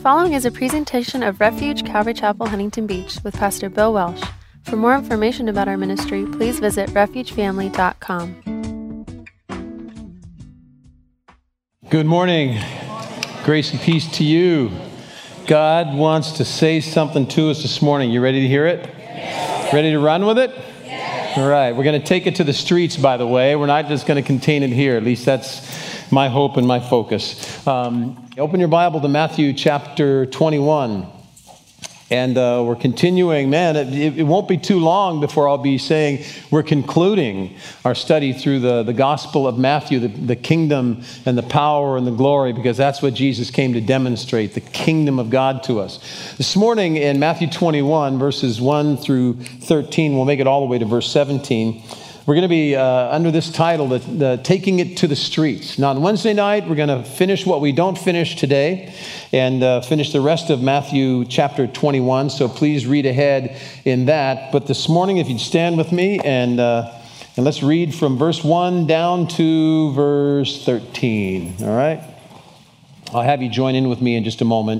following is a presentation of Refuge Calvary Chapel, Huntington Beach with Pastor Bill Welsh. For more information about our ministry, please visit refugefamily.com. Good morning. Grace and peace to you. God wants to say something to us this morning. You ready to hear it? Yes. Ready to run with it? Yes. All right. We're going to take it to the streets, by the way. We're not just going to contain it here. At least that's my hope and my focus. Open your Bible to Matthew chapter 21. And we're continuing. Man, it won't be too long before I'll be saying we're concluding our study through the Gospel of Matthew, the kingdom and the power and the glory, because that's what Jesus came to demonstrate, the kingdom of God to us. This morning in Matthew 21, verses 1 through 13, we'll make it all the way to verse 17. We're going to be under this title, the Taking It to the Streets. Now, on Wednesday night, we're going to finish what we don't finish today and finish the rest of Matthew chapter 21. So please read ahead in that. But this morning, if you'd stand with me and let's read from verse 1 down to verse 13. All right? I'll have you join in with me in just a moment.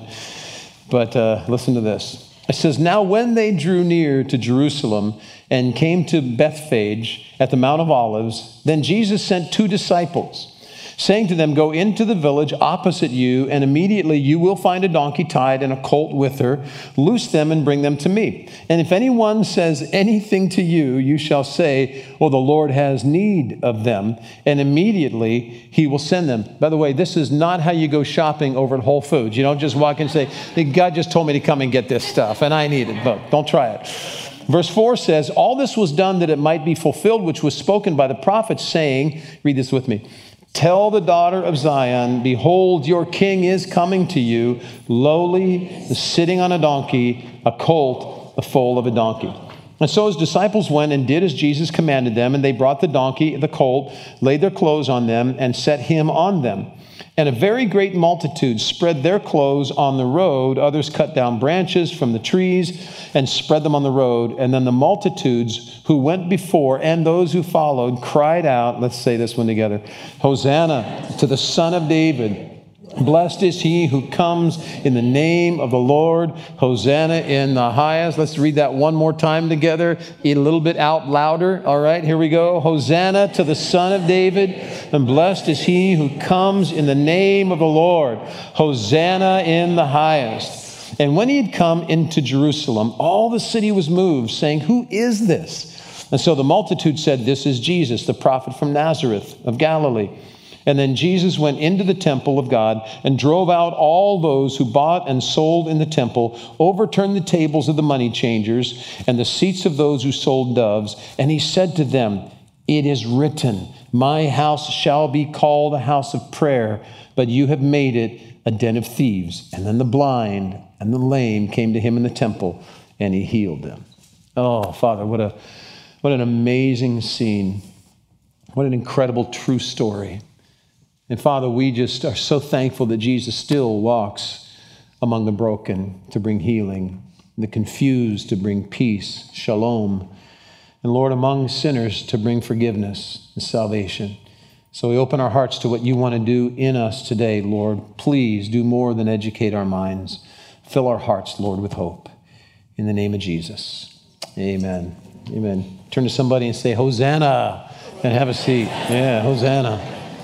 But listen to this. It says, "Now when they drew near to Jerusalem and came to Bethphage at the Mount of Olives, then Jesus sent 2 disciples, saying to them, 'Go into the village opposite you, and immediately you will find a donkey tied and a colt with her. Loose them and bring them to me. And if anyone says anything to you, you shall say, well, the Lord has need of them, and immediately he will send them.'" By the way, this is not how you go shopping over at Whole Foods. You don't just walk in and say, "Hey, God just told me to come and get this stuff, and I need it." But don't try it. Verse 4 says, "All this was done that it might be fulfilled, which was spoken by the prophets, saying," read this with me, "Tell the daughter of Zion, behold, your king is coming to you, lowly, sitting on a donkey, a colt, the foal of a donkey." And so his disciples went and did as Jesus commanded them, and they brought the donkey, the colt, laid their clothes on them, and set him on them. And a very great multitude spread their clothes on the road. Others cut down branches from the trees and spread them on the road. And then the multitudes who went before and those who followed cried out, let's say this one together, "Hosanna to the Son of David. Blessed is he who comes in the name of the Lord. Hosanna in the highest." Let's read that one more time together, a little bit out louder. All right, here we go. "Hosanna to the Son of David, and blessed is he who comes in the name of the Lord. Hosanna in the highest." And when he had come into Jerusalem, all the city was moved, saying, "Who is this?" And so the multitude said, "This is Jesus, the prophet from Nazareth of Galilee." And then Jesus went into the temple of God and drove out all those who bought and sold in the temple, overturned the tables of the money changers and the seats of those who sold doves. And he said to them, "It is written, my house shall be called a house of prayer, but you have made it a den of thieves." And then the blind and the lame came to him in the temple, and he healed them. Oh, Father, what an amazing scene. What an incredible true story. And Father, we just are so thankful that Jesus still walks among the broken to bring healing, the confused to bring peace, shalom, and Lord, among sinners to bring forgiveness and salvation. So we open our hearts to what you want to do in us today, Lord. Please do more than educate our minds. Fill our hearts, Lord, with hope. In the name of Jesus, amen. Amen. Turn to somebody and say, "Hosanna," and have a seat. Yeah, Hosanna.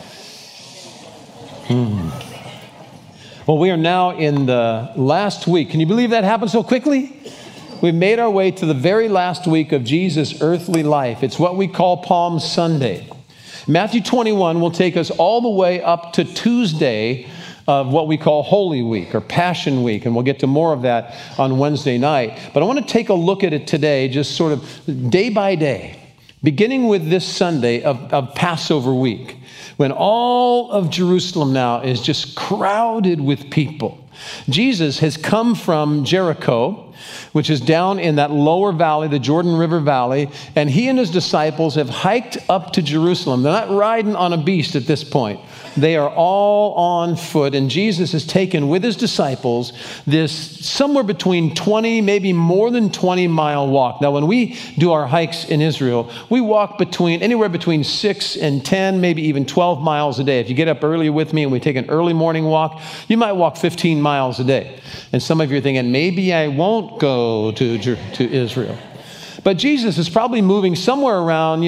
Well, we are now in the last week. Can you believe that happened so quickly? We've made our way to the very last week of Jesus' earthly life. It's what we call Palm Sunday. Matthew 21 will take us all the way up to Tuesday of what we call Holy Week or Passion Week, and we'll get to more of that on Wednesday night. But I want to take a look at it today, just sort of day by day, beginning with this Sunday of Passover week, when all of Jerusalem now is just crowded with people. Jesus has come from Jericho, which is down in that lower valley, the Jordan River Valley, and he and his disciples have hiked up to Jerusalem. They're not riding on a beast at this point. They are all on foot, and Jesus has taken with his disciples this somewhere between 20, maybe more than 20-mile walk. Now, when we do our hikes in Israel, we walk anywhere between 6 and 10, maybe even 12 miles a day. If you get up early with me and we take an early morning walk, you might walk 15 miles a day. And some of you are thinking, maybe I won't go to Israel. But Jesus is probably moving somewhere around,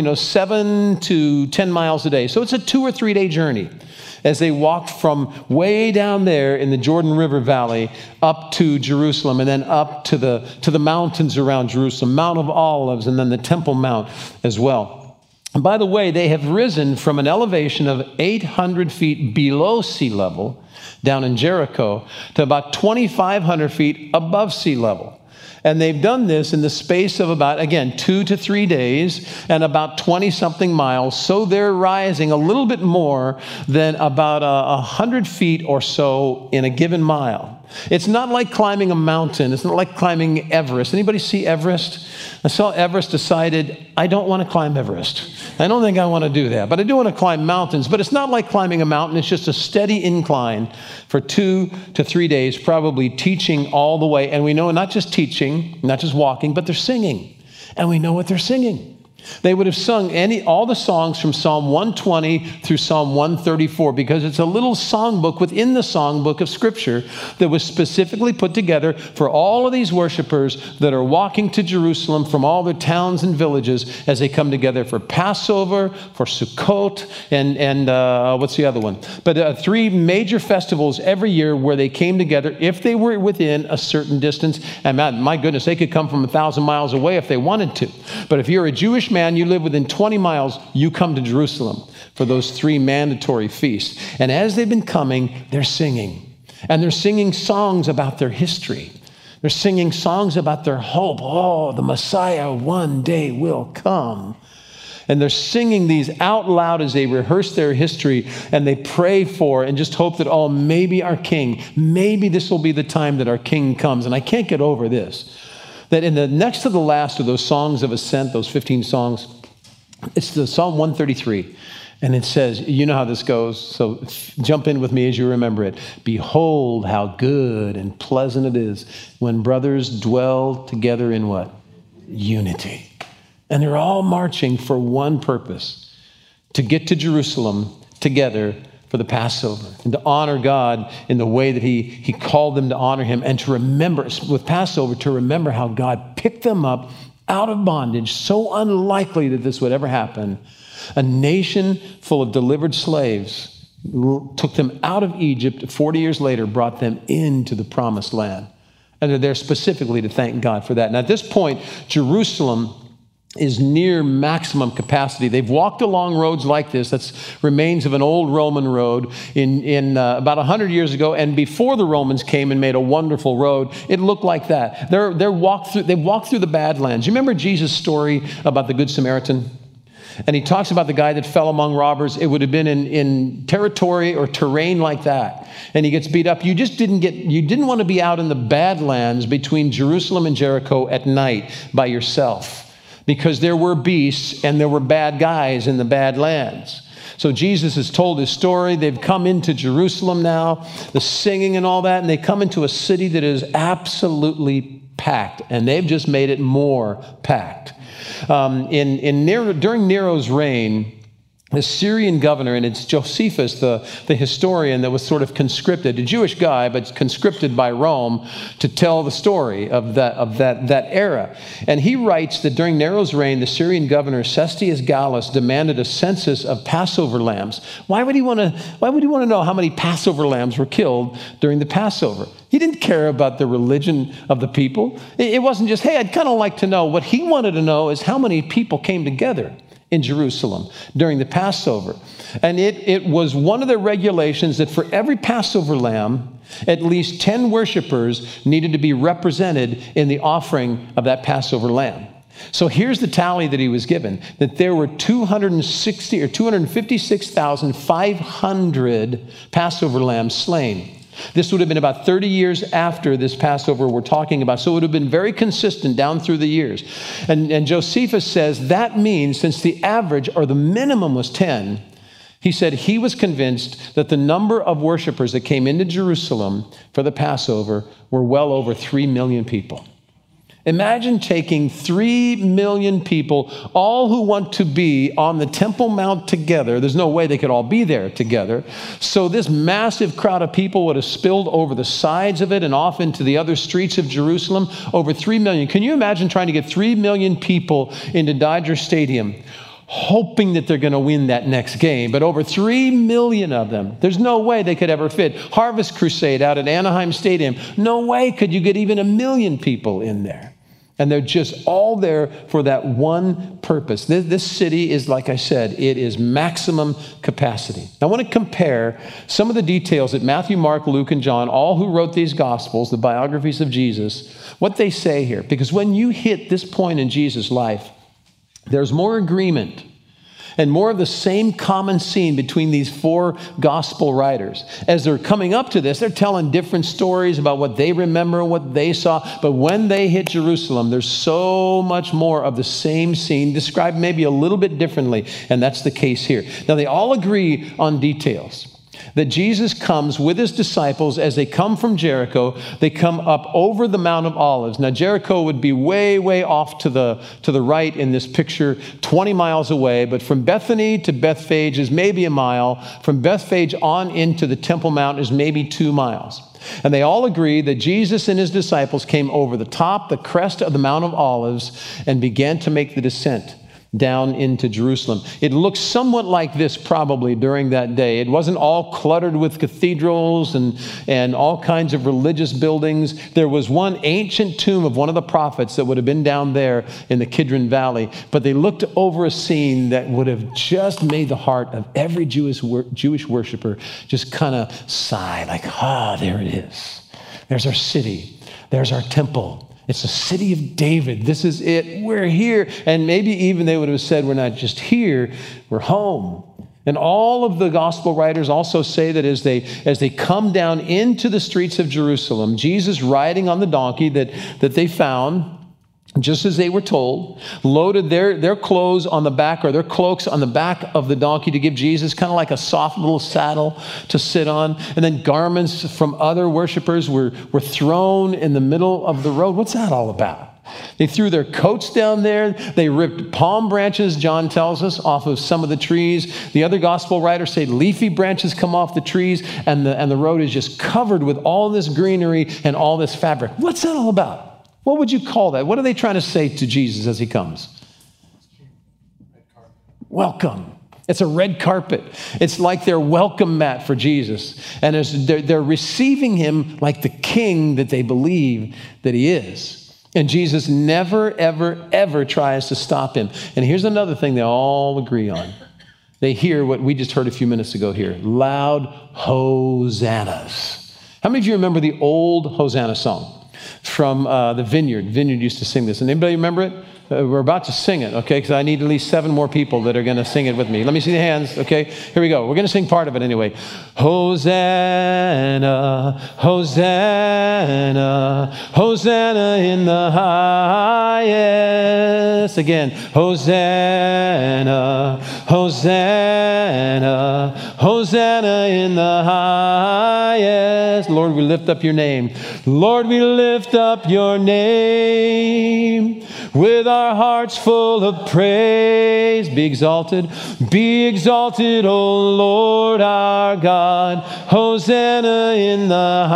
7 to 10 miles a day. So it's a 2 or 3 day journey as they walked from way down there in the Jordan River Valley up to Jerusalem, and then up to the mountains around Jerusalem, Mount of Olives, and then the Temple Mount as well. And by the way, they have risen from an elevation of 800 feet below sea level down in Jericho to about 2,500 feet above sea level. And they've done this in the space of about, again, 2 to 3 days and about 20-something miles. So they're rising a little bit more than about 100 feet or so in a given mile. It's not like climbing a mountain. It's not like climbing Everest. Anybody see Everest? I saw Everest, decided, I don't want to climb Everest. I don't think I want to do that, but I do want to climb mountains. But it's not like climbing a mountain. It's just a steady incline for 2 to 3 days, probably teaching all the way. And we know not just teaching, not just walking, but they're singing. And we know what they're singing. They would have sung all the songs from Psalm 120 through Psalm 134, because it's a little songbook within the songbook of Scripture that was specifically put together for all of these worshipers that are walking to Jerusalem from all their towns and villages as they come together for Passover, for Sukkot, and what's the other one? But 3 major festivals every year where they came together if they were within a certain distance. And my goodness, they could come from 1,000 miles away if they wanted to. But if you're a Jewish man, you live within 20 miles, you come to Jerusalem for those 3 mandatory feasts. And as they've been coming, they're singing. And they're singing songs about their history. They're singing songs about their hope. Oh, the Messiah one day will come. And they're singing these out loud as they rehearse their history, and they pray for and just hope that, oh, maybe our King, maybe this will be the time that our King comes. And I can't get over this. That in the next to the last of those songs of ascent, those 15 songs, it's the Psalm 133. And it says, you know how this goes, so jump in with me as you remember it. Behold how good and pleasant it is when brothers dwell together in what? Unity. And they're all marching for one purpose, to get to Jerusalem together for the Passover, and to honor God in the way that he called them to honor him, and to remember, with Passover, to remember how God picked them up out of bondage, so unlikely that this would ever happen. A nation full of delivered slaves took them out of Egypt, 40 years later, brought them into the promised land. And they're there specifically to thank God for that. And at this point, Jerusalem is near maximum capacity. They've walked along roads like this. That's remains of an old Roman road in about 100 years ago. And before the Romans came and made a wonderful road, it looked like that. They walked through the Badlands. You remember Jesus' story about the Good Samaritan? And he talks about the guy that fell among robbers. It would have been in territory or terrain like that. And he gets beat up. You didn't want to be out in the Badlands between Jerusalem and Jericho at night by yourself, because there were beasts and there were bad guys in the Badlands. So Jesus has told his story. They've come into Jerusalem now, the singing and all that, and they come into a city that is absolutely packed, and they've just made it more packed. During Nero's reign, the Syrian governor, and it's Josephus, the historian that was sort of conscripted, a Jewish guy, but conscripted by Rome to tell the story of that era. And he writes that during Nero's reign, the Syrian governor Cestius Gallus demanded a census of Passover lambs. Why would he want to know how many Passover lambs were killed during the Passover? He didn't care about the religion of the people. It wasn't just, hey, I'd kind of like to know. What he wanted to know is how many people came together in Jerusalem during the Passover. And it was one of the regulations that for every Passover lamb, at least 10 worshipers needed to be represented in the offering of that Passover lamb. So here's the tally that he was given, that there were 256,500 Passover lambs slain. This would have been about 30 years after this Passover we're talking about. So it would have been very consistent down through the years. And Josephus says that means, since the average or the minimum was 10, he said he was convinced that the number of worshipers that came into Jerusalem for the Passover were well over 3 million people. Imagine taking 3 million people, all who want to be on the Temple Mount together. There's no way they could all be there together. So this massive crowd of people would have spilled over the sides of it and off into the other streets of Jerusalem. Over 3 million. Can you imagine trying to get 3 million people into Dodger Stadium, hoping that they're going to win that next game? But over 3 million of them, there's no way they could ever fit. Harvest Crusade out at Anaheim Stadium, no way could you get even 1 million people in there. And they're just all there for that one purpose. This city is, like I said, it is maximum capacity. I want to compare some of the details that Matthew, Mark, Luke, and John, all who wrote these Gospels, the biographies of Jesus, what they say here. Because when you hit this point in Jesus' life, there's more agreement and more of the same common scene between these 4 gospel writers. As they're coming up to this, they're telling different stories about what they remember and what they saw. But when they hit Jerusalem, there's so much more of the same scene, described maybe a little bit differently. And that's the case here. Now, they all agree on details. That Jesus comes with his disciples as they come from Jericho. They come up over the Mount of Olives. Now, Jericho would be way, way off to the right in this picture, 20 miles away. But from Bethany to Bethphage is maybe a mile. From Bethphage on into the Temple Mount is maybe 2 miles. And they all agree that Jesus and his disciples came over the top, the crest of the Mount of Olives, and began to make the descent down into Jerusalem. It looks somewhat like this probably during that day. It wasn't all cluttered with cathedrals and all kinds of religious buildings. There was one ancient tomb of one of the prophets that would have been down there in the Kidron Valley, but they looked over a scene that would have just made the heart of every Jewish worshiper just kind of sigh, like, there it is. There's our city. There's our temple. It's the city of David. This is it. We're here. And maybe even they would have said, we're not just here, we're home. And all of the gospel writers also say that as they come down into the streets of Jerusalem, Jesus riding on the donkey that they found, just as they were told, loaded their clothes on the back, or their cloaks on the back of the donkey to give Jesus kind of like a soft little saddle to sit on. And then garments from other worshipers were thrown in the middle of the road. What's that all about? They threw their coats down there. They ripped palm branches, John tells us, off of some of the trees. The other gospel writers say leafy branches come off the trees, and the road is just covered with all this greenery and all this fabric. What's that all about? What would you call that? What are they trying to say to Jesus as he comes? Welcome. It's a red carpet. It's like their welcome mat for Jesus. And as they're receiving him like the king that they believe that he is. And Jesus never, ever, ever tries to stop him. And here's another thing they all agree on. They hear what we just heard a few minutes ago here. Loud hosannas. How many of you remember the old Hosanna song? From the Vineyard. Vineyard used to sing this. And anybody remember it? We're about to sing it, okay? Because I need at least 7 more people that are going to sing it with me. Let me see the hands, okay? Here we go. We're going to sing part of it anyway. Hosanna, Hosanna, Hosanna in the highest. Again, Hosanna, Hosanna, Hosanna in the highest. Lord, we lift up your name. Lord, we lift up your name with our hearts full of praise. Be exalted, O Lord our God. Hosanna in the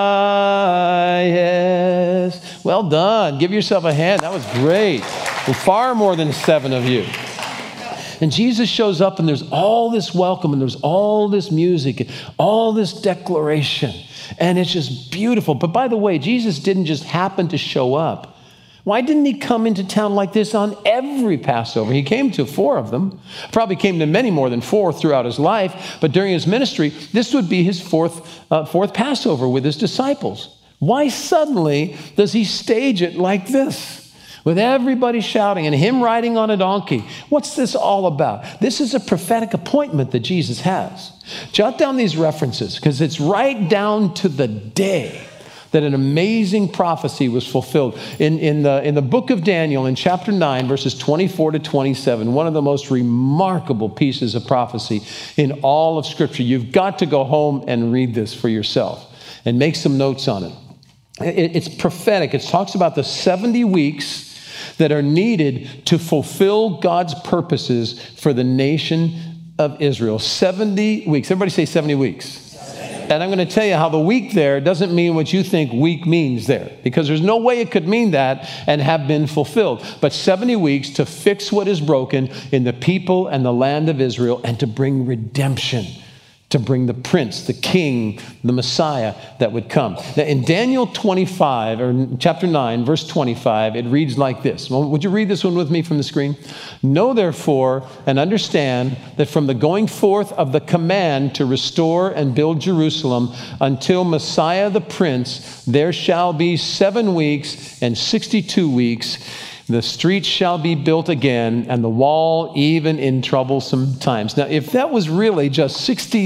highest. Well done. Give yourself a hand. That was great. Well, far more than 7 of you. And Jesus shows up, and there's all this welcome, and there's all this music, and all this declaration. And it's just beautiful. But by the way, Jesus didn't just happen to show up. Why didn't he come into town like this on every Passover? He came to 4 of them. Probably came to many more than 4 throughout his life. But during his ministry, this would be his fourth Passover with his disciples. Why suddenly does he stage it like this? With everybody shouting and him riding on a donkey. What's this all about? This is a prophetic appointment that Jesus has. Jot down these references because it's right down to the day that an amazing prophecy was fulfilled. In the book of Daniel, in chapter 9, verses 24 to 27, one of the most remarkable pieces of prophecy in all of Scripture. You've got to go home and read this for yourself and make some notes on it. It's prophetic. It talks about the 70 weeks that are needed to fulfill God's purposes for the nation of Israel. 70 weeks. Everybody say 70 weeks. And I'm going to tell you how the week there doesn't mean what you think week means there, because there's no way it could mean that and have been fulfilled. But 70 weeks to fix what is broken in the people and the land of Israel, and to bring redemption, to bring the prince, the king, the Messiah that would come. Now, in Daniel 25, or chapter 9, verse 25, it reads like this. Well, would you read this one with me from the screen? Know therefore and understand that from the going forth of the command to restore and build Jerusalem until Messiah the prince, there shall be 7 weeks and 62 weeks. The streets shall be built again, and the wall even in troublesome times. Now, if that was really just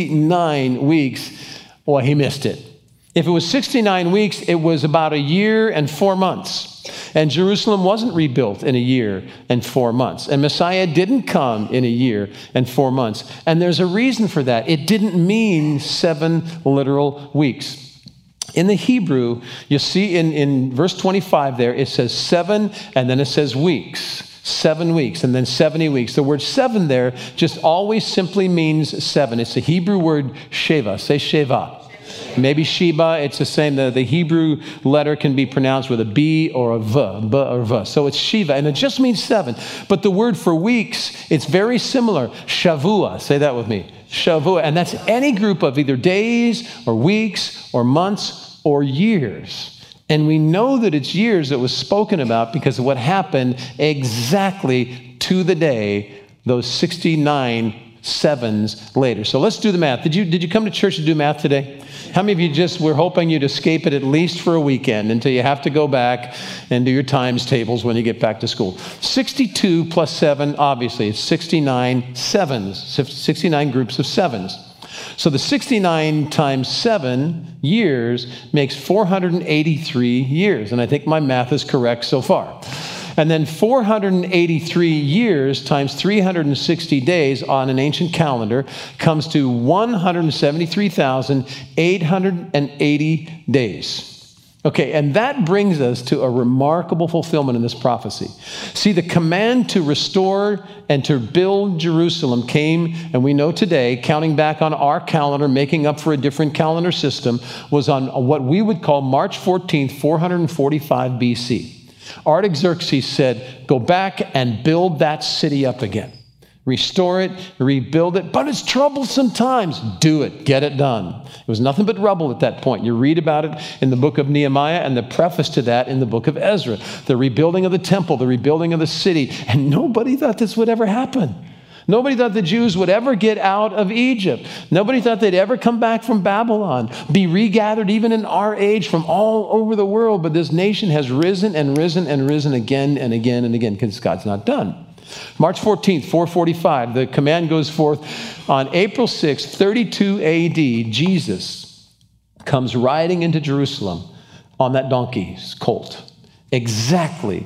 69 weeks, well, he missed it. If it was 69 weeks, it was about a year and 4 months. And Jerusalem wasn't rebuilt in a year and 4 months. And Messiah didn't come in a year and 4 months. And there's a reason for that. It didn't mean 7 literal weeks. In the Hebrew, you see in verse 25 there, it says 7, and then it says weeks. 7 weeks, and then 70 weeks. The word 7 there just always simply means 7. It's the Hebrew word sheva. Say sheva. Maybe Sheba, it's the same. The Hebrew letter can be pronounced with a B or a V, B or V. So it's Shiva, and it just means 7. But the word for weeks, it's very similar. Shavua, say that with me. Shavua, and that's any group of either days or weeks or months or years. And we know that it's years that was spoken about because of what happened exactly to the day, those 69 sevens later. So let's do the math. Did you come to church to do math today? How many of you just were hoping you'd escape it at least for a weekend until you have to go back and do your times tables when you get back to school? 62 plus 7, obviously, it's 69 sevens, 69 groups of sevens. So the 69 times 7 years makes 483 years. And I think my math is correct so far. And then 483 years times 360 days on an ancient calendar comes to 173,880 days. Okay, and that brings us to a remarkable fulfillment in this prophecy. See, the command to restore and to build Jerusalem came, and we know today, counting back on our calendar, making up for a different calendar system, was on what we would call March 14th, 445 BC. Artaxerxes said, go back and build that city up again. Restore it, rebuild it, but it's troublesome times. Do it, get it done. It was nothing but rubble at that point. You read about it in the book of Nehemiah and the preface to that in the book of Ezra. The rebuilding of the temple, the rebuilding of the city, and nobody thought this would ever happen. Nobody thought the Jews would ever get out of Egypt. Nobody thought they'd ever come back from Babylon, be regathered even in our age from all over the world. But this nation has risen and risen and risen again and again and again because God's not done. March 14th, 445, the command goes forth. On April 6th, 32 A.D., Jesus comes riding into Jerusalem on that donkey's colt. Exactly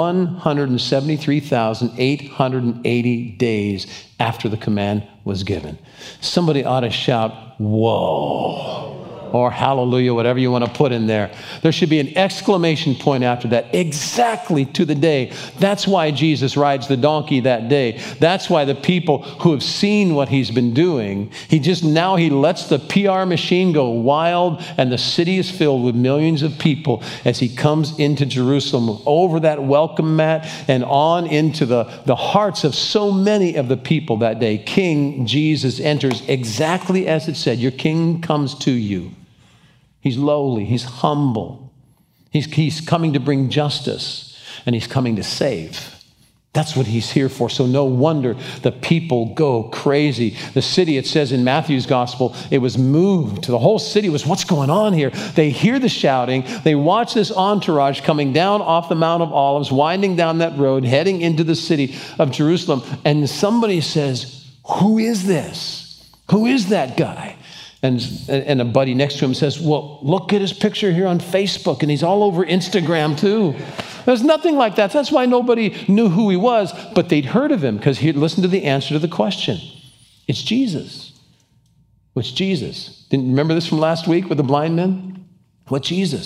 173,880 days after the command was given. Somebody ought to shout, whoa, or hallelujah, whatever you want to put in there. There should be an exclamation point after that, exactly to the day. That's why Jesus rides the donkey that day. That's why the people who have seen what he's been doing, he lets the PR machine go wild, and the city is filled with millions of people as he comes into Jerusalem, over that welcome mat and on into the hearts of so many of the people that day. King Jesus enters exactly as it said. Your king comes to you. He's lowly, he's humble. He's coming to bring justice, and he's coming to save. That's what he's here for. So no wonder the people go crazy. The city, it says in Matthew's gospel, it was moved. The whole city was, what's going on here? They hear the shouting. They watch this entourage coming down off the Mount of Olives, winding down that road, heading into the city of Jerusalem. And somebody says, who is this? Who is that guy? And a buddy next to him says, well, look at his picture here on Facebook, and he's all over Instagram too. There's nothing like that. That's why nobody knew who he was, but they'd heard of him because he'd listened to the answer to the question. It's Jesus. What's Jesus? Didn't you remember this from last week with the blind men? What Jesus?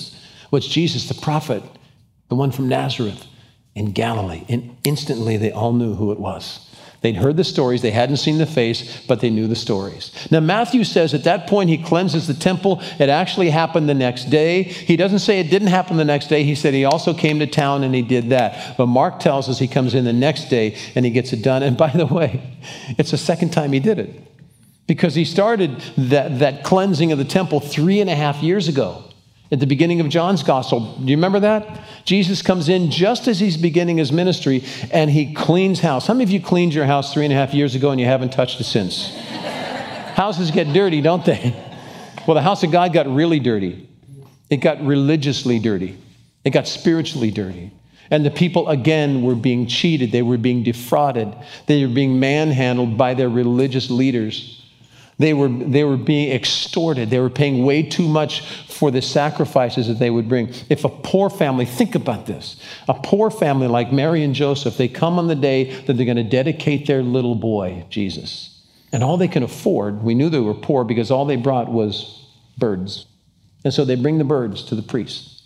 Well, it's Jesus, the prophet, the one from Nazareth in Galilee. And instantly they all knew who it was. They'd heard the stories. They hadn't seen the face, but they knew the stories. Now, Matthew says at that point he cleanses the temple. It actually happened the next day. He doesn't say it didn't happen the next day. He said he also came to town and he did that. But Mark tells us he comes in the next day and he gets it done. And by the way, it's the second time he did it, because he started that cleansing of the temple 3.5 years ago. At the beginning of John's gospel. Do you remember that? Jesus comes in just as he's beginning his ministry and he cleans house. How many of you cleaned your house 3.5 years ago and you haven't touched it since? Houses get dirty, don't they? Well, the house of God got really dirty. It got religiously dirty. It got spiritually dirty. And the people, again, were being cheated. They were being defrauded. They were being manhandled by their religious leaders. They were being extorted. They were paying way too much for the sacrifices that they would bring. If a poor family, think about this, a poor family like Mary and Joseph, they come on the day that they're going to dedicate their little boy, Jesus. And all they can afford, we knew they were poor because all they brought was birds. And so they bring the birds to the priest.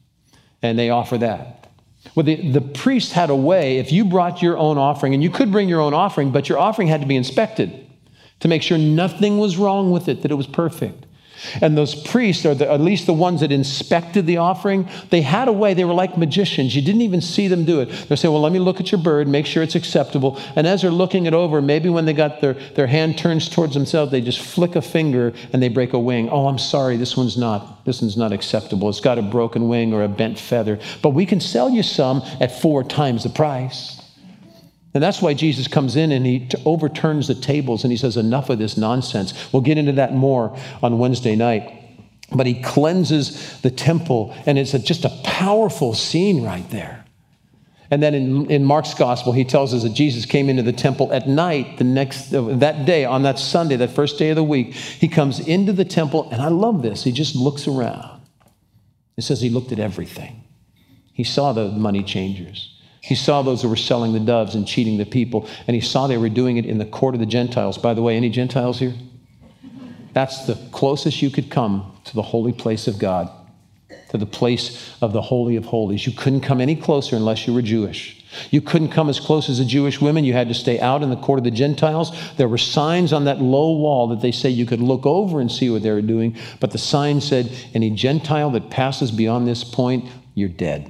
And they offer that. Well, the priest had a way, if you brought your own offering, and you could bring your own offering, but your offering had to be inspected to make sure nothing was wrong with it, that it was perfect. And those priests, or at least the ones that inspected the offering, they had a way. They were like magicians. You didn't even see them do it. They'll say, well, let me look at your bird, make sure it's acceptable. And as they're looking it over, maybe when they got their hand turns towards themselves, they just flick a finger and they break a wing. Oh, I'm sorry, this one's not acceptable. It's got a broken wing or a bent feather. But we can sell you some at 4 times the price. And that's why Jesus comes in and he overturns the tables and he says, enough of this nonsense. We'll get into that more on Wednesday night. But he cleanses the temple, and it's just a powerful scene right there. And then in Mark's gospel, he tells us that Jesus came into the temple at night that day, on that Sunday, that first day of the week. He comes into the temple, and I love this. He just looks around. It says he looked at everything. He saw the money changers. He saw those who were selling the doves and cheating the people, and he saw they were doing it in the court of the Gentiles. By the way, any Gentiles here? That's the closest you could come to the holy place of God, to the place of the Holy of Holies. You couldn't come any closer unless you were Jewish. You couldn't come as close as the Jewish women. You had to stay out in the court of the Gentiles. There were signs on that low wall that they say you could look over and see what they were doing, but the sign said, any Gentile that passes beyond this point, you're dead.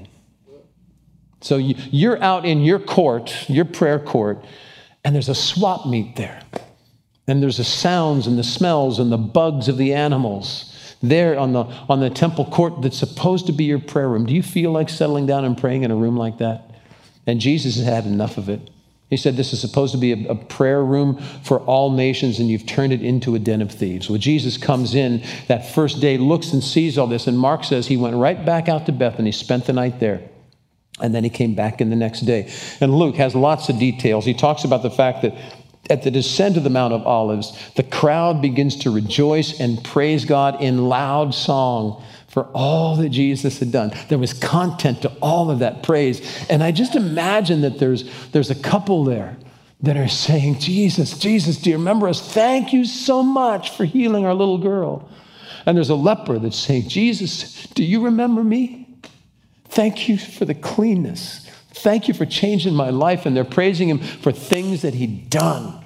So you're out in your court, your prayer court, and there's a swap meet there. And there's the sounds and the smells and the bugs of the animals there on the temple court that's supposed to be your prayer room. Do you feel like settling down and praying in a room like that? And Jesus has had enough of it. He said this is supposed to be a prayer room for all nations, and you've turned it into a den of thieves. Well, Jesus comes in that first day, looks and sees all this, and Mark says he went right back out to Bethany, spent the night there. And then he came back in the next day. And Luke has lots of details. He talks about the fact that at the descent of the Mount of Olives, the crowd begins to rejoice and praise God in loud song for all that Jesus had done. There was content to all of that praise. And I just imagine that there's a couple there that are saying, Jesus, do you remember us? Thank you so much for healing our little girl. And there's a leper that's saying, Jesus, do you remember me? Thank you for the cleanness. Thank you for changing my life. And they're praising him for things that he'd done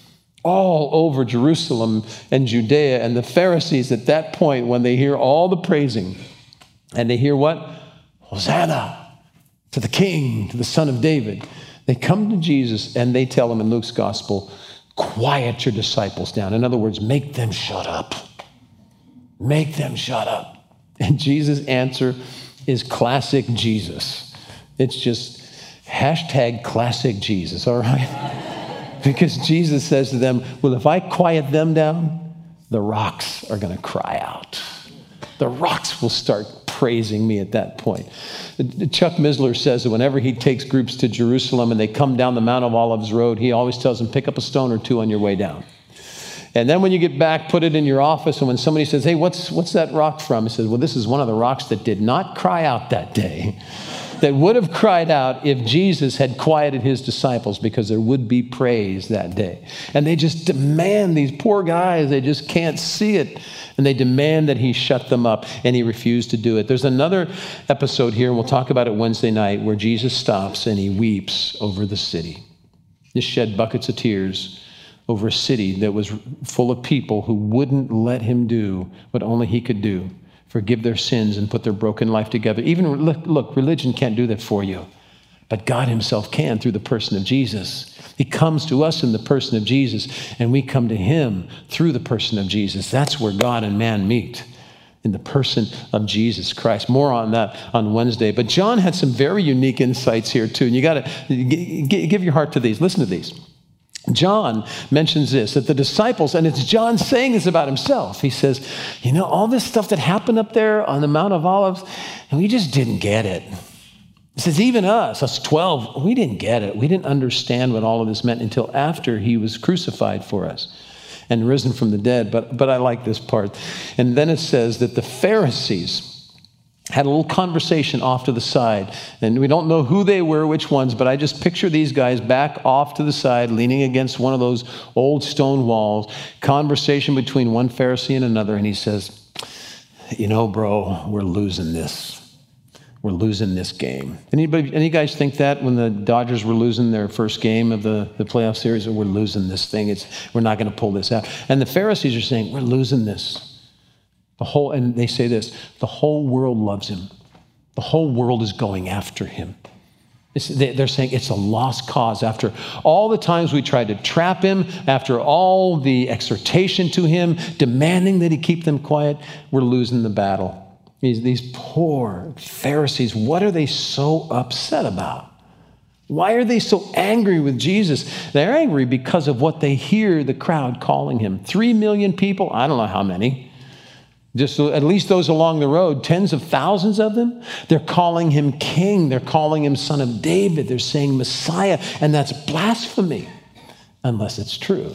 all over Jerusalem and Judea. And the Pharisees at that point, when they hear all the praising, and they hear what? Hosanna to the King, to the Son of David. They come to Jesus and they tell him in Luke's gospel, quiet your disciples down. In other words, make them shut up. Make them shut up. And Jesus' answer is classic Jesus. It's just #classic Jesus, all right? Because Jesus says to them, well, if I quiet them down, the rocks are going to cry out. The rocks will start praising me at that point. Chuck Missler says that whenever he takes groups to Jerusalem and they come down the Mount of Olives road, he always tells them, pick up a stone or 2 on your way down. And then when you get back, put it in your office, and when somebody says, hey, what's that rock from? He says, well, this is one of the rocks that did not cry out that day. that would have cried out if Jesus had quieted his disciples, because there would be praise that day. And they just demand, these poor guys, they just can't see it. And they demand that he shut them up, and he refused to do it. There's another episode here, and we'll talk about it Wednesday night, where Jesus stops and he weeps over the city. He shed buckets of tears over a city that was full of people who wouldn't let him do what only he could do, forgive their sins and put their broken life together. Even, look, religion can't do that for you, but God himself can through the person of Jesus. He comes to us in the person of Jesus, and we come to him through the person of Jesus. That's where God and man meet, in the person of Jesus Christ. More on that on Wednesday. But John had some very unique insights here too, and you got to give your heart to these. Listen to these. John mentions this, that the disciples, and it's John saying this about himself. He says, all this stuff that happened up there on the Mount of Olives, and we just didn't get it. He says, even us 12, we didn't get it. We didn't understand what all of this meant until after he was crucified for us and risen from the dead. But I like this part. And then it says that the Pharisees had a little conversation off to the side. And we don't know who they were, which ones, but I just picture these guys back off to the side, leaning against one of those old stone walls, conversation between one Pharisee and another. And he says, bro, we're losing this. We're losing this game. Any guys think that when the Dodgers were losing their first game of the playoff series? We're losing this thing. We're not going to pull this out. And the Pharisees are saying, we're losing this. And they say this, the whole world loves him. The whole world is going after him. They're saying it's a lost cause. After all the times we tried to trap him, after all the exhortation to him, demanding that he keep them quiet, we're losing the battle. These poor Pharisees, what are they so upset about? Why are they so angry with Jesus? They're angry because of what they hear the crowd calling him. 3 million people, I don't know how many, just at least those along the road, tens of thousands of them. They're calling him king. They're calling him son of David. They're saying Messiah, and that's blasphemy, unless it's true,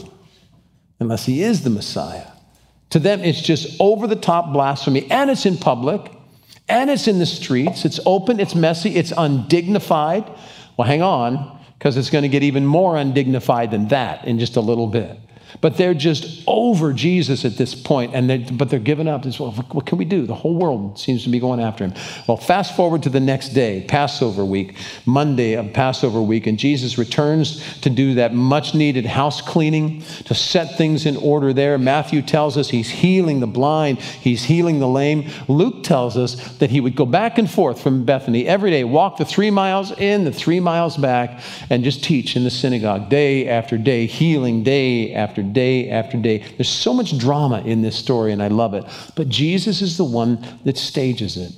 unless he is the Messiah. To them, it's just over-the-top blasphemy, and it's in public, and it's in the streets. It's open, it's messy, it's undignified. Well, hang on, because it's going to get even more undignified than that in just a little bit. But they're just over Jesus at this point, but they're giving up. Well, what can we do? The whole world seems to be going after him. Well, fast forward to the next day, Passover week, Monday of Passover week, and Jesus returns to do that much-needed house cleaning, to set things in order there. Matthew tells us he's healing the blind, he's healing the lame. Luke tells us that he would go back and forth from Bethany every day, walk the 3 miles in, the 3 miles back, and just teach in the synagogue day after day, healing day after day after day. There's so much drama in this story, and I love it. But Jesus is the one that stages it.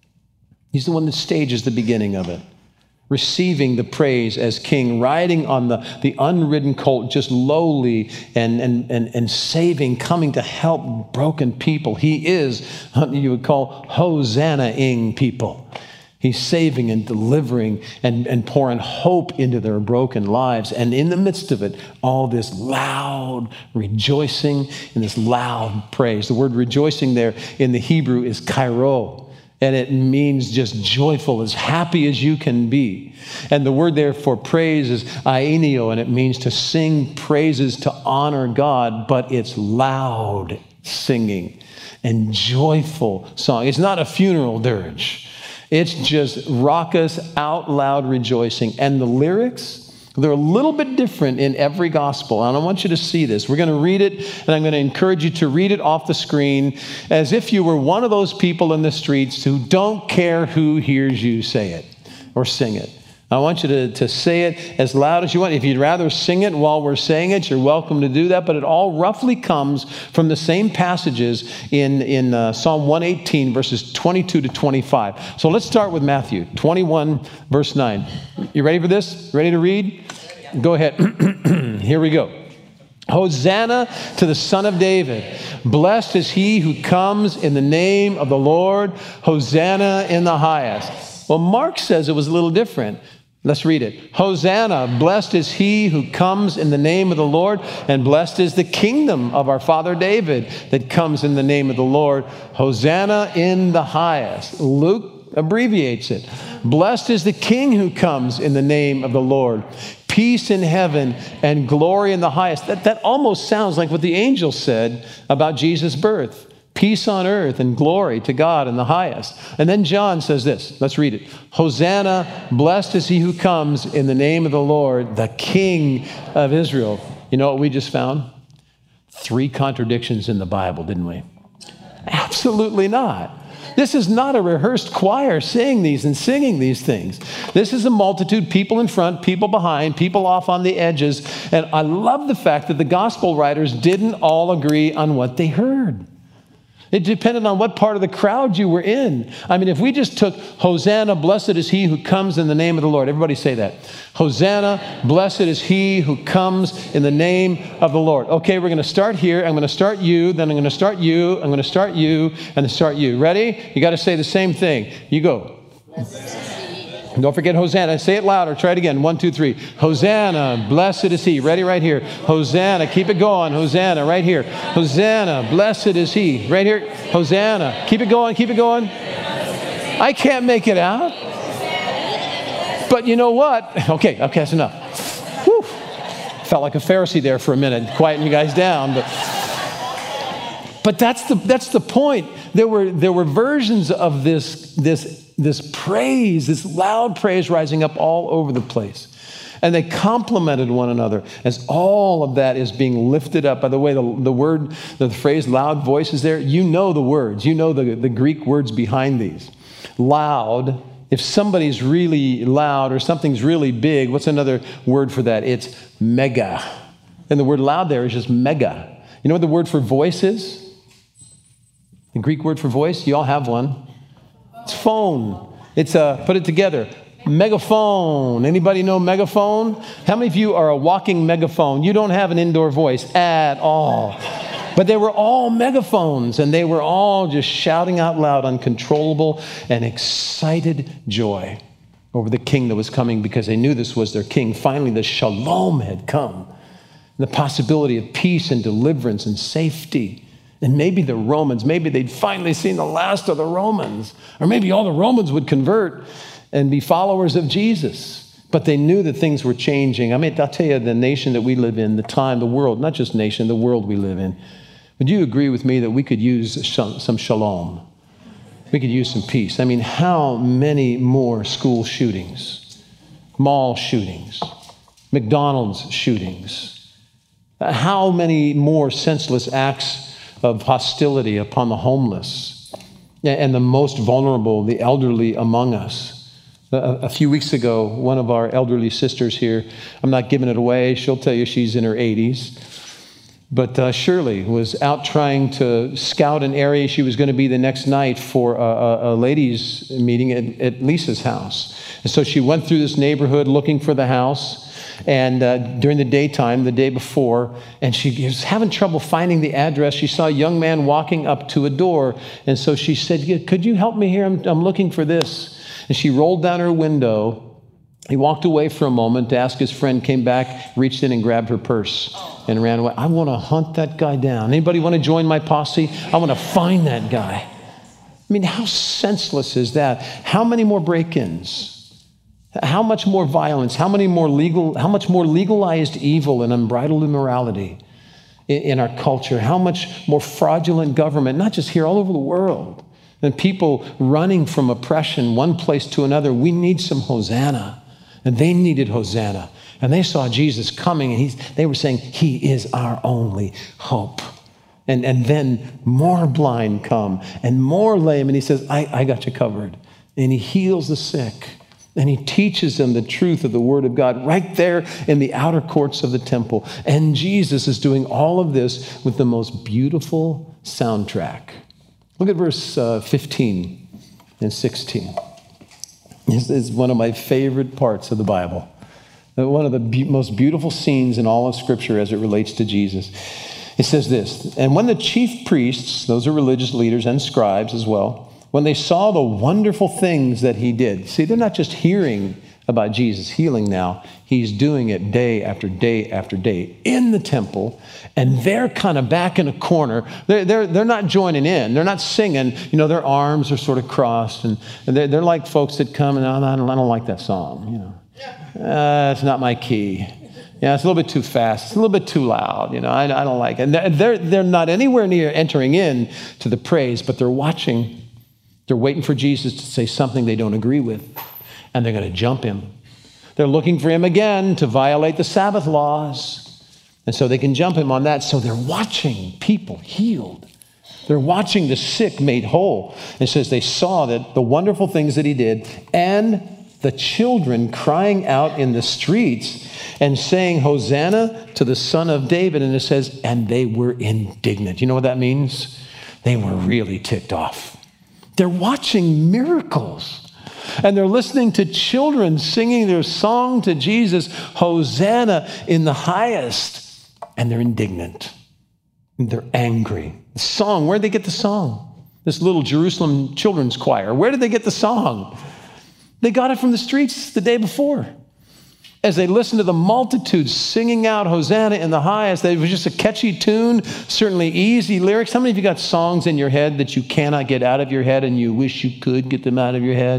He's the one that stages the beginning of it, receiving the praise as king, riding on the unridden colt, just lowly and saving, coming to help broken people. He is what you would call Hosanna-ing people. He's saving and delivering and pouring hope into their broken lives. And in the midst of it, all this loud rejoicing and this loud praise. The word rejoicing there in the Hebrew is kairo, and it means just joyful, as happy as you can be. And the word there for praise is ainio, and it means to sing praises to honor God, but it's loud singing and joyful song. It's not a funeral dirge. It's just raucous, out loud rejoicing. And the lyrics, they're a little bit different in every gospel. And I want you to see this. We're going to read it, and I'm going to encourage you to read it off the screen as if you were one of those people in the streets who don't care who hears you say it or sing it. I want you to say it as loud as you want. If you'd rather sing it while we're saying it, you're welcome to do that. But it all roughly comes from the same passages in Psalm 118, verses 22 to 25. So let's start with Matthew 21, verse 9. You ready for this? Ready to read? Go ahead. Here we go. Hosanna to the Son of David. Blessed is he who comes in the name of the Lord. Hosanna in the highest. Well, Mark says it was a little different. Let's read it. Hosanna, blessed is he who comes in the name of the Lord, and blessed is the kingdom of our father David that comes in the name of the Lord. Hosanna in the highest. Luke abbreviates it. Blessed is the King who comes in the name of the Lord. Peace in heaven and glory in the highest. That almost sounds like what the angel said about Jesus' birth. Peace on earth and glory to God in the highest. And then John says this. Let's read it. Hosanna, blessed is he who comes in the name of the Lord, the King of Israel. You know what we just found? 3 contradictions in the Bible, didn't we? Absolutely not. This is not a rehearsed choir saying these and singing these things. This is a multitude, people in front, people behind, people off on the edges. And I love the fact that the gospel writers didn't all agree on what they heard. It depended on what part of the crowd you were in. I mean, if we just took Hosanna, blessed is he who comes in the name of the Lord. Everybody say that. Hosanna, blessed is he who comes in the name of the Lord. Okay, we're going to start here. I'm going to start you, then I'm going to start you, I'm going to start you, and then start you. Ready? You got to say the same thing. You go. Don't forget Hosanna. Say it louder. Try it again. 1, 2, 3. Hosanna, blessed is he. Ready? Right here. Hosanna. Keep it going. Hosanna. Right here. Hosanna, blessed is he. Right here. Hosanna. Keep it going. Keep it going. I can't make it out. But you know what? Okay, that's enough. Whew. Felt like a Pharisee there for a minute, quieting you guys down. But that's the point. There were versions of this praise, this loud praise rising up all over the place. And they complemented one another as all of that is being lifted up. By the way, the phrase loud voice is there. You know the words. You know the Greek words behind these. Loud, if somebody's really loud or something's really big, what's another word for that? It's mega. And the word loud there is just mega. You know what the word for voice is? The Greek word for voice? You all have one. It's phone. It's put it together. Megaphone. Anybody know megaphone? How many of you are a walking megaphone? You don't have an indoor voice at all. But they were all megaphones, and they were all just shouting out loud uncontrollable and excited joy over the king that was coming because they knew this was their king. Finally, the shalom had come. The possibility of peace and deliverance and safety. And maybe the Romans, maybe they'd finally seen the last of the Romans. Or maybe all the Romans would convert and be followers of Jesus. But they knew that things were changing. I mean, I'll tell you, the nation that we live in, the time, the world, not just nation, the world we live in. Would you agree with me that we could use some shalom? We could use some peace. I mean, how many more school shootings, mall shootings, McDonald's shootings? How many more senseless acts of hostility upon the homeless and the most vulnerable, the elderly among us? A few weeks ago, one of our elderly sisters here, I'm not giving it away, she'll tell you she's in her 80s, but Shirley was out trying to scout an area she was going to be the next night for a ladies' meeting at Lisa's house. And so she went through this neighborhood looking for the house. And during the daytime, the day before, and she was having trouble finding the address. She saw a young man walking up to a door. And so she said, could you help me here? I'm looking for this. And she rolled down her window. He walked away for a moment to ask his friend, came back, reached in and grabbed her purse and ran away. I want to hunt that guy down. Anybody want to join my posse? I want to find that guy. I mean, how senseless is that? How many more break-ins? How much more violence, how much more legalized evil and unbridled immorality in our culture, how much more fraudulent government, not just here, all over the world, and people running from oppression one place to another. We need some Hosanna, and they needed Hosanna, and they saw Jesus coming, and they were saying, he is our only hope. And then more blind come, and more lame, and he says, I got you covered, and he heals the sick. And he teaches them the truth of the Word of God right there in the outer courts of the temple. And Jesus is doing all of this with the most beautiful soundtrack. Look at verse 15 and 16. This is one of my favorite parts of the Bible. One of the most beautiful scenes in all of Scripture as it relates to Jesus. It says this, and when the chief priests, those are religious leaders and scribes as well, when they saw the wonderful things that he did. See, they're not just hearing about Jesus healing now, he's doing it day after day after day in the temple, and they're kind of back in a corner. They're not joining in. They're not singing. You know, their arms are sort of crossed, and they're like folks that come and I don't like that song. You know, it's not my key. Yeah, it's a little bit too fast. It's a little bit too loud. You know, I don't like it. And they're not anywhere near entering in to the praise, but they're watching. They're waiting for Jesus to say something they don't agree with, and they're going to jump him. They're looking for him again to violate the Sabbath laws, and so they can jump him on that. So they're watching people healed. They're watching the sick made whole. It says they saw that the wonderful things that he did, and the children crying out in the streets and saying, Hosanna to the Son of David. And it says, and they were indignant. You know what that means? They were really ticked off. They're watching miracles. And they're listening to children singing their song to Jesus, Hosanna in the highest. And they're indignant. And they're angry. The song, where'd they get the song? This little Jerusalem children's choir. Where did they get the song? They got it from the streets the day before. As they listened to the multitudes singing out Hosanna in the highest, it was just a catchy tune, certainly easy lyrics. How many of you got songs in your head that you cannot get out of your head and you wish you could get them out of your head?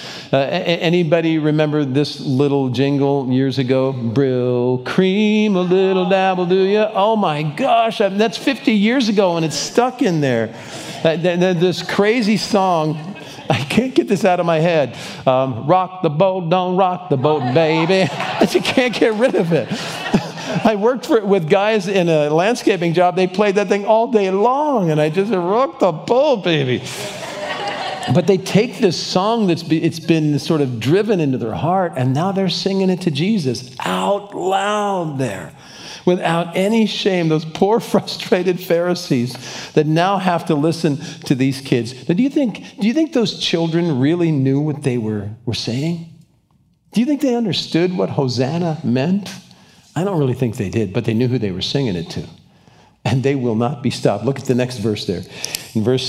Anybody remember this little jingle years ago? Brill, cream, a little dabble, do you? Oh my gosh, that's 50 years ago and it's stuck in there. This crazy song. I can't get this out of my head. Rock the boat, don't rock the boat, baby. You can't get rid of it. I worked with guys in a landscaping job. They played that thing all day long, and I just said, rock the boat, baby. But they take this song it's been sort of driven into their heart, and now they're singing it to Jesus out loud there. Without any shame, those poor frustrated Pharisees that now have to listen to these kids. Now, do you think those children really knew what they were saying? Do you think they understood what Hosanna meant? I don't really think they did, but they knew who they were singing it to. And they will not be stopped. Look at the next verse there. In verse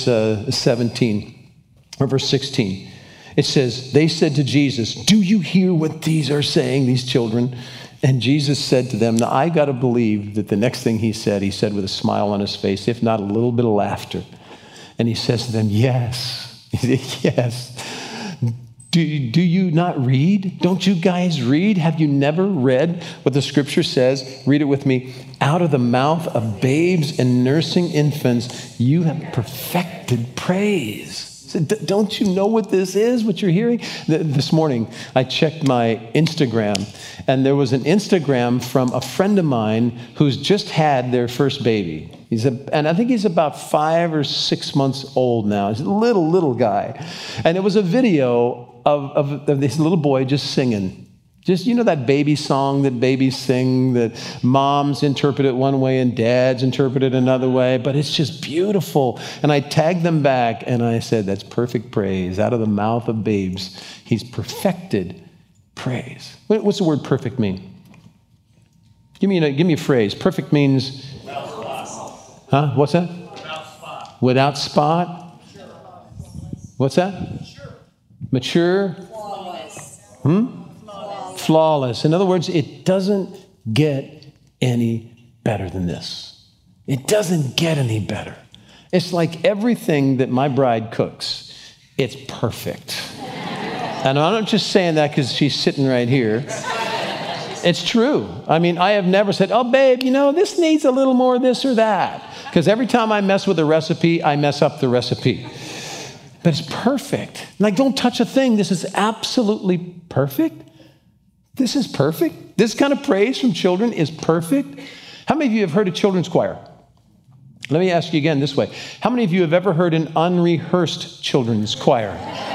17, or verse 16, it says, they said to Jesus, do you hear what these are saying, these children? And Jesus said to them, now I got to believe that the next thing he said with a smile on his face, if not a little bit of laughter. And he says to them, yes, yes. Do you not read? Don't you guys read? Have you never read what the scripture says? Read it with me. Out of the mouth of babes and nursing infants, you have perfected praise. So don't you know what this is, what you're hearing? This morning, I checked my Instagram, and there was an Instagram from a friend of mine who's just had their first baby. And I think he's about 5 or 6 months old now. He's a little guy. And it was a video of this little boy just singing. Just, you know that baby song that babies sing, that moms interpret it one way and dads interpret it another way, but it's just beautiful. And I tagged them back and I said, that's perfect praise. Out of the mouth of babes, he's perfected praise. What's the word perfect mean? Give me a phrase. Perfect means? Without spot. Huh? What's that? Without spot. Without spot? Sure. What's that? Mature. Mature? Flawless. Flawless. In other words, it doesn't get any better than this. It doesn't get any better. It's like everything that my bride cooks, it's perfect. And I'm not just saying that because she's sitting right here. It's true. I mean, I have never said, oh, babe, this needs a little more of this or that. Because every time I mess with a recipe, I mess up the recipe. But it's perfect. Like, don't touch a thing. This is absolutely perfect. This is perfect. This kind of praise from children is perfect. How many of you have heard a children's choir? Let me ask you again this way. How many of you have ever heard an unrehearsed children's choir?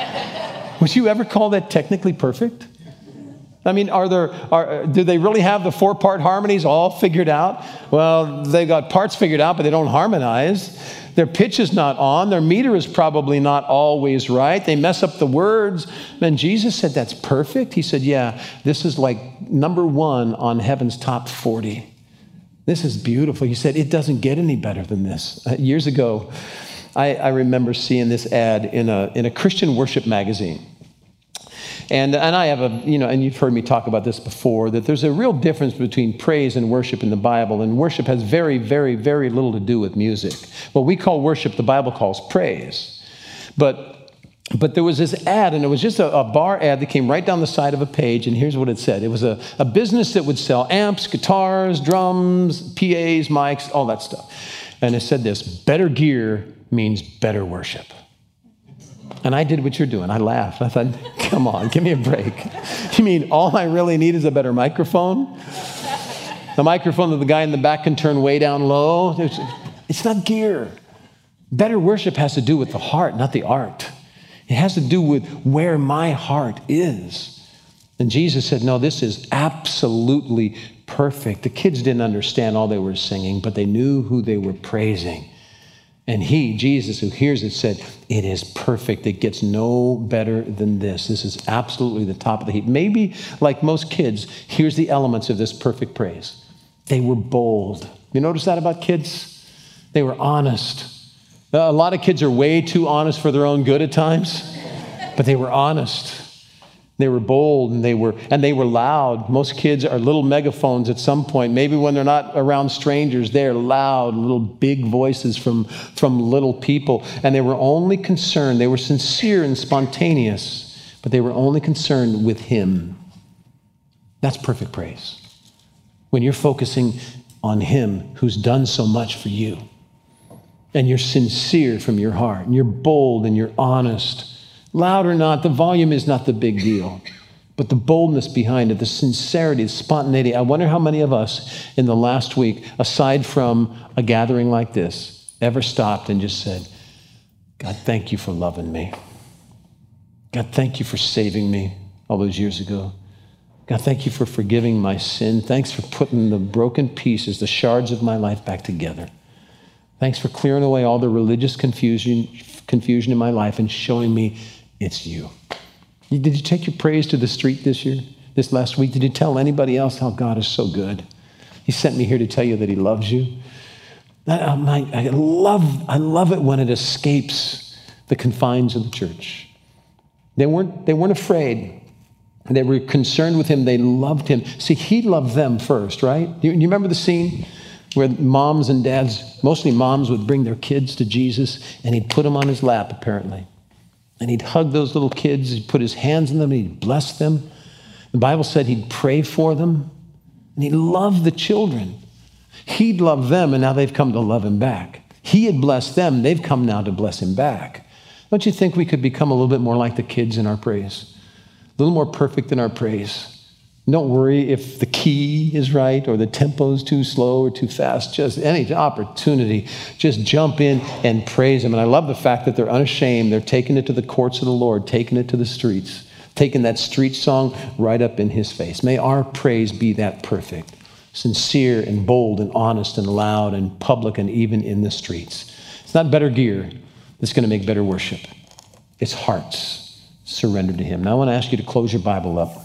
Would you ever call that technically perfect? I mean, do they really have the 4-part harmonies all figured out? Well, they got parts figured out, but they don't harmonize. Their pitch is not on. Their meter is probably not always right. They mess up the words. And Jesus said, that's perfect. He said, yeah, this is like number 1 on heaven's top 40. This is beautiful. He said, it doesn't get any better than this. Years ago, I remember seeing this ad in a Christian worship magazine. And I have and you've heard me talk about this before, that there's a real difference between praise and worship in the Bible. And worship has very, very, very little to do with music. What we call worship, the Bible calls praise. But there was this ad, and it was just a bar ad that came right down the side of a page, and here's what it said. It was a business that would sell amps, guitars, drums, PAs, mics, all that stuff. And it said this: better gear means better worship. And I did what you're doing. I laughed. I thought, come on, give me a break. You mean all I really need is a better microphone? The microphone that the guy in the back can turn way down low? It's not gear. Better worship has to do with the heart, not the art. It has to do with where my heart is. And Jesus said, no, this is absolutely perfect. The kids didn't understand all they were singing, but they knew who they were praising. And he, Jesus, who hears it, said, it is perfect. It gets no better than this. This is absolutely the top of the heap. Maybe, like most kids, here's the elements of this perfect praise. They were bold. You notice that about kids? They were honest. A lot of kids are way too honest for their own good at times, but they were honest. They were bold, and they were loud. Most kids are little megaphones at some point. Maybe when they're not around strangers, they're loud, little big voices from little people. And they were only concerned, they were sincere and spontaneous, but they were only concerned with him. That's perfect praise. When you're focusing on him who's done so much for you, and you're sincere from your heart, and you're bold and you're honest. Loud or not, the volume is not the big deal, but the boldness behind it, the sincerity, the spontaneity. I wonder how many of us in the last week, aside from a gathering like this, ever stopped and just said, God, thank you for loving me. God, thank you for saving me all those years ago. God, thank you for forgiving my sin. Thanks for putting the broken pieces, the shards of my life back together. Thanks for clearing away all the religious confusion in my life and showing me it's you. Did you take your praise to the street this last week? Did you tell anybody else how God is so good? He sent me here to tell you that he loves you. I love it when it escapes the confines of the church. They weren't afraid. They were concerned with him. They loved him. See, he loved them first, right? You remember the scene where moms and dads, mostly moms, would bring their kids to Jesus, and he'd put them on his lap, apparently. And he'd hug those little kids, he'd put his hands on them, and he'd bless them. The Bible said he'd pray for them, and he loved the children. He'd love them, and now they've come to love him back. He had blessed them, they've come now to bless him back. Don't you think we could become a little bit more like the kids in our praise? A little more perfect in our praise? Don't worry if the key is right or the tempo is too slow or too fast. Just any opportunity, just jump in and praise him. And I love the fact that they're unashamed. They're taking it to the courts of the Lord, taking it to the streets, taking that street song right up in his face. May our praise be that perfect, sincere and bold and honest and loud and public and even in the streets. It's not better gear that's going to make better worship. It's hearts surrendered to him. Now I want to ask you to close your Bible up.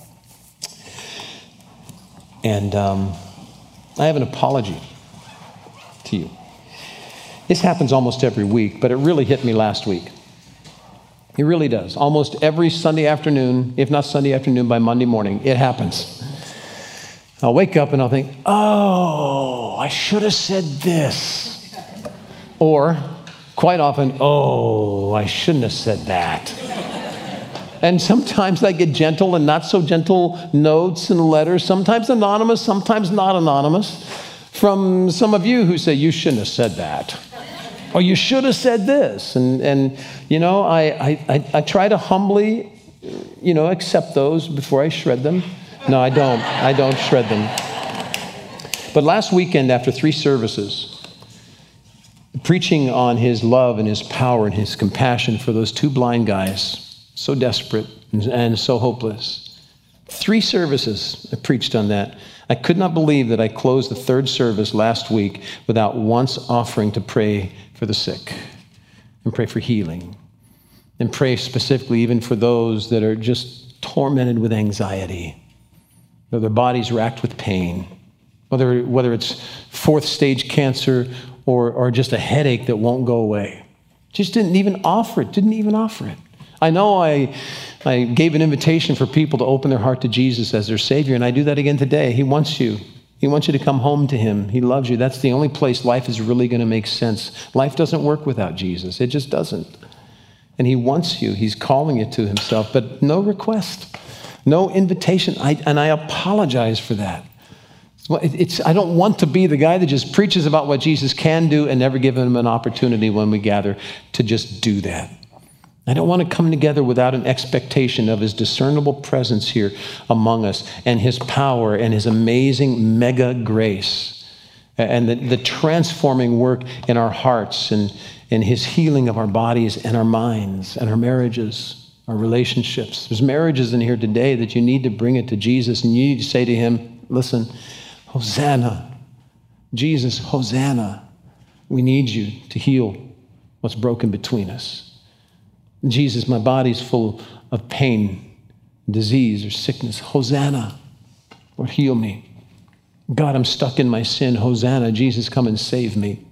And I have an apology to you. This happens almost every week, but it really hit me last week. It really does. Almost every Sunday afternoon, if not Sunday afternoon, by Monday morning, it happens. I'll wake up and I'll think, oh, I should have said this. Or, quite often, oh, I shouldn't have said that. And sometimes I get gentle and not so gentle notes and letters, sometimes anonymous, sometimes not anonymous, from some of you who say, you shouldn't have said that. Or you should have said this. And you know, I try to humbly, accept those before I shred them. No, I don't. I don't shred them. But last weekend, after 3 services, preaching on his love and his power and his compassion for those 2 blind guys, so desperate and so hopeless. 3 services I preached on that. I could not believe that I closed the 3rd service last week without once offering to pray for the sick and pray for healing and pray specifically even for those that are just tormented with anxiety, or their bodies racked with pain, whether it's 4th stage cancer or just a headache that won't go away. Just didn't even offer it. I know I I gave an invitation for people to open their heart to Jesus as their Savior, and I do that again today. He wants you. He wants you to come home to him. He loves you. That's the only place life is really going to make sense. Life doesn't work without Jesus. It just doesn't. And he wants you. He's calling you to himself, but no request, no invitation. And I apologize for that. I don't want to be the guy that just preaches about what Jesus can do and never give him an opportunity when we gather to just do that. I don't want to come together without an expectation of his discernible presence here among us and his power and his amazing mega grace and the transforming work in our hearts and his healing of our bodies and our minds and our marriages, our relationships. There's marriages in here today that you need to bring it to Jesus, and you need to say to him, listen, Hosanna, Jesus, Hosanna. We need you to heal what's broken between us. Jesus, my body's full of pain, disease, or sickness. Hosanna. Lord, heal me. God, I'm stuck in my sin. Hosanna. Jesus, come and save me.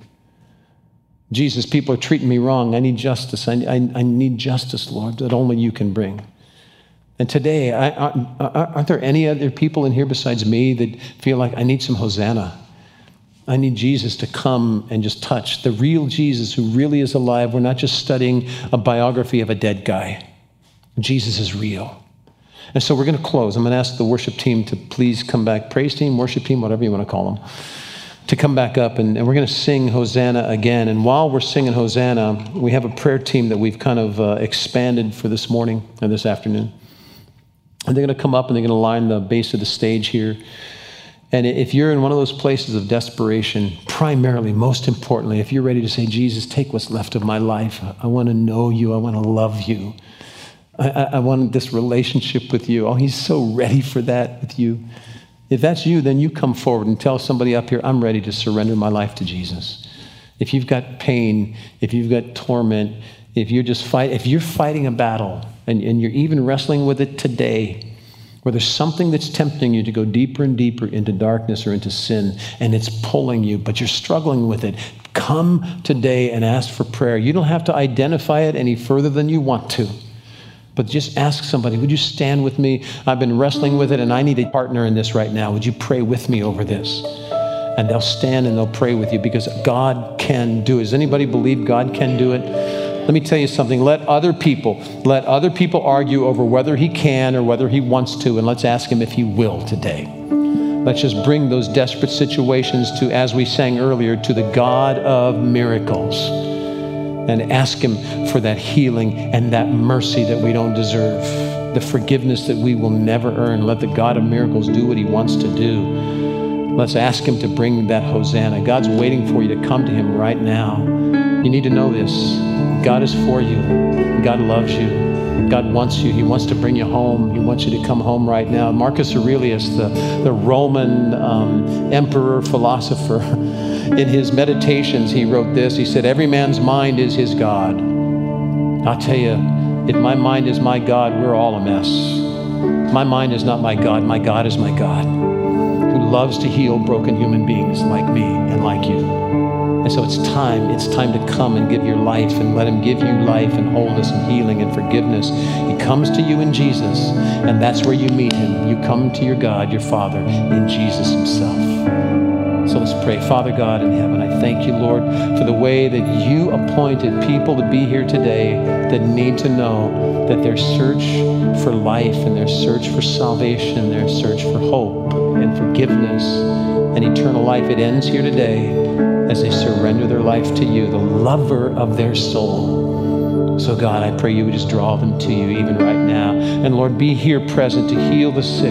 Jesus, people are treating me wrong. I need justice. I need justice, Lord, that only you can bring. And today, aren't there any other people in here besides me that feel like I need some Hosanna? I need Jesus to come and just touch the real Jesus who really is alive. We're not just studying a biography of a dead guy. Jesus is real. And so we're going to close. I'm going to ask the worship team to please come back. Praise team, worship team, whatever you want to call them, to come back up. And we're going to sing Hosanna again. And while we're singing Hosanna, we have a prayer team that we've kind of expanded for this morning and this afternoon. And they're going to come up and they're going to line the base of the stage here. And if you're in one of those places of desperation, primarily, most importantly, if you're ready to say, Jesus, take what's left of my life. I want to know you. I want to love you. I want this relationship with you. Oh, he's so ready for that with you. If that's you, then you come forward and tell somebody up here, I'm ready to surrender my life to Jesus. If you've got pain, if you've got torment, if you're fighting a battle and you're even wrestling with it today, where there's something that's tempting you to go deeper and deeper into darkness or into sin, and it's pulling you, but you're struggling with it, come today and ask for prayer. You don't have to identify it any further than you want to, but just ask somebody, would you stand with me? I've been wrestling with it, and I need a partner in this right now. Would you pray with me over this? And they'll stand and they'll pray with you because God can do it. Does anybody believe God can do it? Let me tell you something. Let other people argue over whether he can or whether he wants to, and let's ask him if he will today. Let's just bring those desperate situations to, as we sang earlier, to the God of miracles and ask him for that healing and that mercy that we don't deserve, the forgiveness that we will never earn. Let the God of miracles do what he wants to do. Let's ask him to bring that Hosanna. God's waiting for you to come to him right now. You need to know this. God is for you. God loves you. God wants you. He wants to bring you home. He wants you to come home right now. Marcus Aurelius, the Roman emperor, philosopher, in his meditations, he wrote this. He said, every man's mind is his God. I'll tell you, if my mind is my God, we're all a mess. My mind is not my God. My God is my God, who loves to heal broken human beings like me and like you. And so it's time to come and give your life and let him give you life and wholeness and healing and forgiveness. He comes to you in Jesus, and that's where you meet him. You come to your God, your Father, in Jesus himself. So let's pray. Father God in heaven, I thank you, Lord, for the way that you appointed people to be here today that need to know that their search for life and their search for salvation, their search for hope and forgiveness and eternal life, it ends here today as they surrender their life to you, the lover of their soul. So God, I pray you would just draw them to you even right now. And Lord, be here present to heal the sick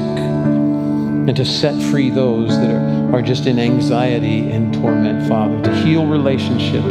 and to set free those that are just in anxiety and torment, Father, to heal relationships.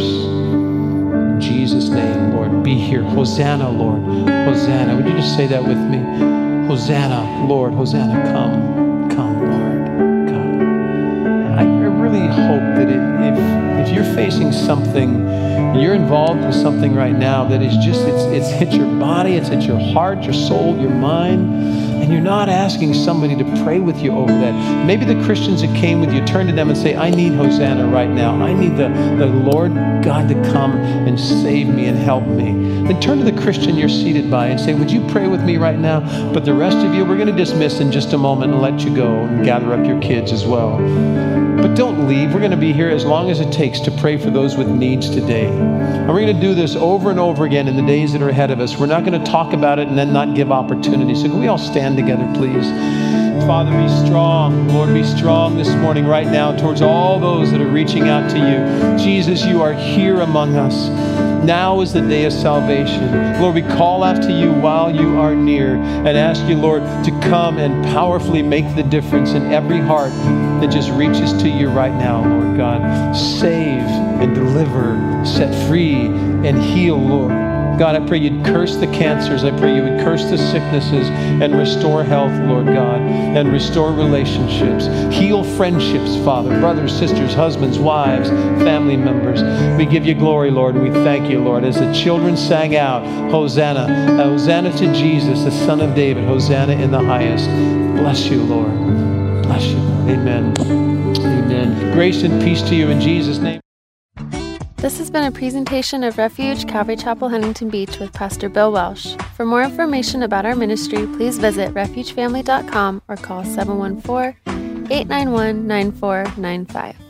In Jesus' name, Lord, be here. Hosanna, Lord. Hosanna. Would you just say that with me? Hosanna, Lord. Hosanna, come. Come, Lord. Come. I really hope that if you're facing something, you're involved in something right now that is just, it's hit your body, it's hit your heart, your soul, your mind, and you're not asking somebody to pray with you over that. Maybe the Christians that came with you, turn to them and say, I need Hosanna right now. I need the Lord God to come and save me and help me. Then turn to the Christian you're seated by and say, would you pray with me right now? But the rest of you, we're going to dismiss in just a moment and let you go and gather up your kids as well. But don't leave. We're going to be here as long as it takes to pray for those with needs today. And we're going to do this over and over again in the days that are ahead of us. We're not going to talk about it and then not give opportunity. So can we all stand together, please? Father, be strong. Lord, be strong this morning right now towards all those that are reaching out to you. Jesus, you are here among us. Now is the day of salvation. Lord, we call out to you while you are near and ask you, Lord, to come and powerfully make the difference in every heart that just reaches to you right now, Lord God. Save and deliver, set free and heal, Lord. God, I pray you'd curse the cancers. I pray you would curse the sicknesses and restore health, Lord God, and restore relationships. Heal friendships, Father, brothers, sisters, husbands, wives, family members. We give you glory, Lord, and we thank you, Lord. As the children sang out, Hosanna, Hosanna to Jesus, the Son of David, Hosanna in the highest. Bless you, Lord. Bless you, Lord. Amen. Amen. Grace and peace to you in Jesus' name. This has been a presentation of Refuge Calvary Chapel, Huntington Beach with Pastor Bill Welsh. For more information about our ministry, please visit refugefamily.com or call 714-891-9495.